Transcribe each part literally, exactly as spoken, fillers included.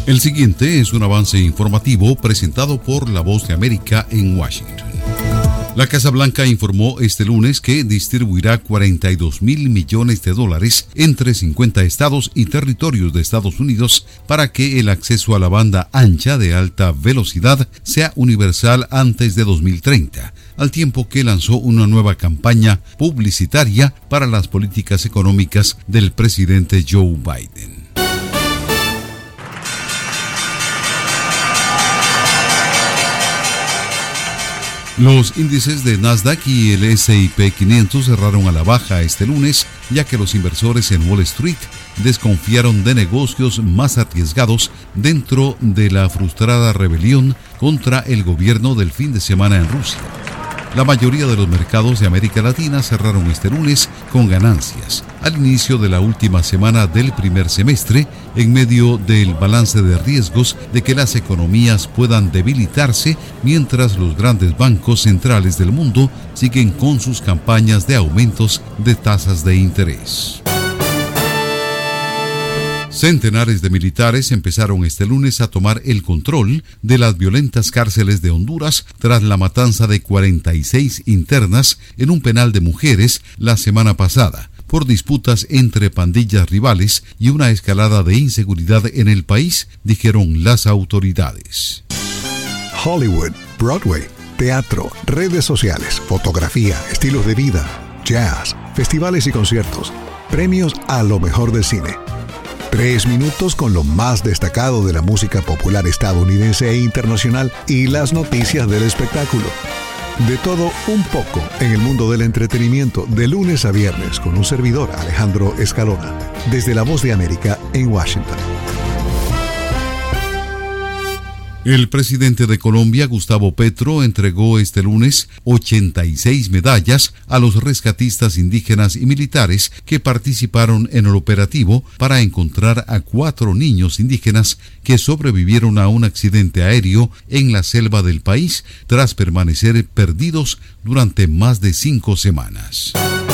El siguiente es un avance informativo presentado por La Voz de América en Washington. La Casa Blanca informó este lunes que distribuirá cuarenta y dos mil millones de dólares entre cincuenta estados y territorios de Estados Unidos para que el acceso a la banda ancha de alta velocidad sea universal antes de dos mil treinta, al tiempo que lanzó una nueva campaña publicitaria para las políticas económicas del presidente Joe Biden. Los índices de Nasdaq y el ese y pe quinientos cerraron a la baja este lunes, ya que los inversores en Wall Street desconfiaron de negocios más arriesgados dentro de la frustrada rebelión contra el gobierno del fin de semana en Rusia. La mayoría de los mercados de América Latina cerraron este lunes con ganancias al inicio de la última semana del primer semestre, en medio del balance de riesgos de que las economías puedan debilitarse mientras los grandes bancos centrales del mundo siguen con sus campañas de aumentos de tasas de interés. Centenares de militares empezaron este lunes a tomar el control de las violentas cárceles de Honduras tras la matanza de cuarenta y seis internas en un penal de mujeres la semana pasada, por disputas entre pandillas rivales y una escalada de inseguridad en el país, dijeron las autoridades. Hollywood, Broadway, teatro, redes sociales, fotografía, estilos de vida, jazz, festivales y conciertos, premios a lo mejor del cine. Tres minutos con lo más destacado de la música popular estadounidense e internacional y las noticias del espectáculo. De todo un poco en el mundo del entretenimiento de lunes a viernes con un servidor, Alejandro Escalona, desde La Voz de América en Washington. El presidente de Colombia, Gustavo Petro, entregó este lunes ochenta y seis medallas a los rescatistas indígenas y militares que participaron en el operativo para encontrar a cuatro niños indígenas que sobrevivieron a un accidente aéreo en la selva del país tras permanecer perdidos durante más de cinco semanas.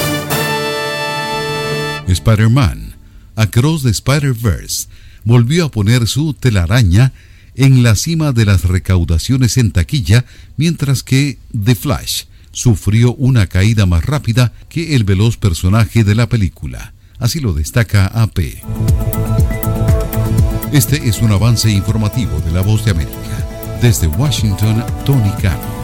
Spider-Man, Across the Spider-Verse, volvió a poner su telaraña en la cima de las recaudaciones en taquilla, mientras que The Flash sufrió una caída más rápida que el veloz personaje de la película. Así lo destaca A P. Este es un avance informativo de La Voz de América. Desde Washington, Tony Cano.